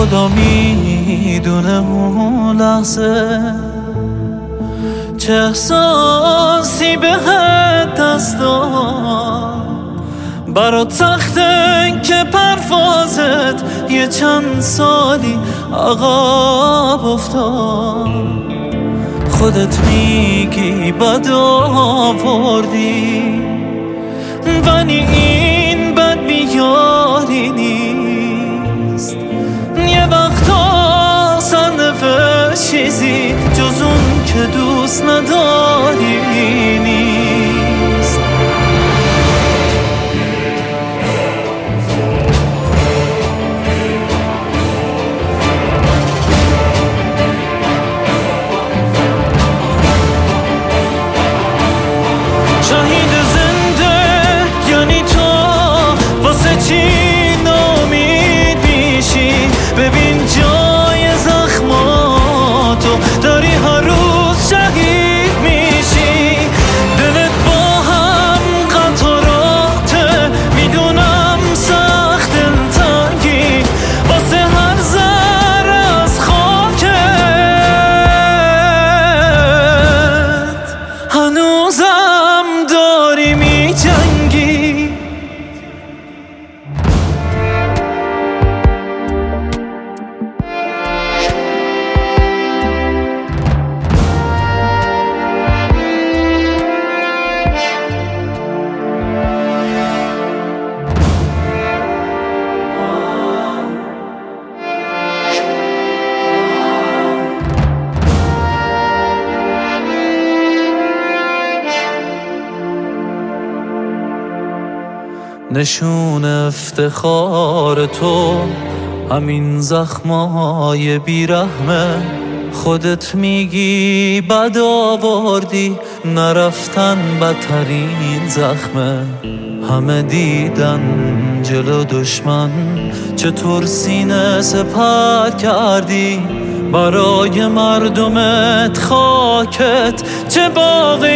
خدا میدونه اون لحظه چه احساسی بهت دست داد. برات سخته که پروازت یه چند سالی عقب افتاد. خودت میگی بد آوردی ولی این بد بیاری نیست. یه وقتا صنف چیزی جز اون که دوست نداری نیست. شاهد زنده یعنی تو واسه چی ناامید میشی؟ ببین جای زخماتو داری هر روز شهید میشی. دلت با هم قطراته میدونم سخت دلتنگی واسه هر ذره از خاکت. هنوزم داری میجنگی. نشون افتخار تو همین زخمای بیرحمه. خودت میگی بد آوردی نرفتن بدترین زخمه. همه دیدن جلو دشمن چطور سینه سپر کردی. برای مردمت خاکت چه باقی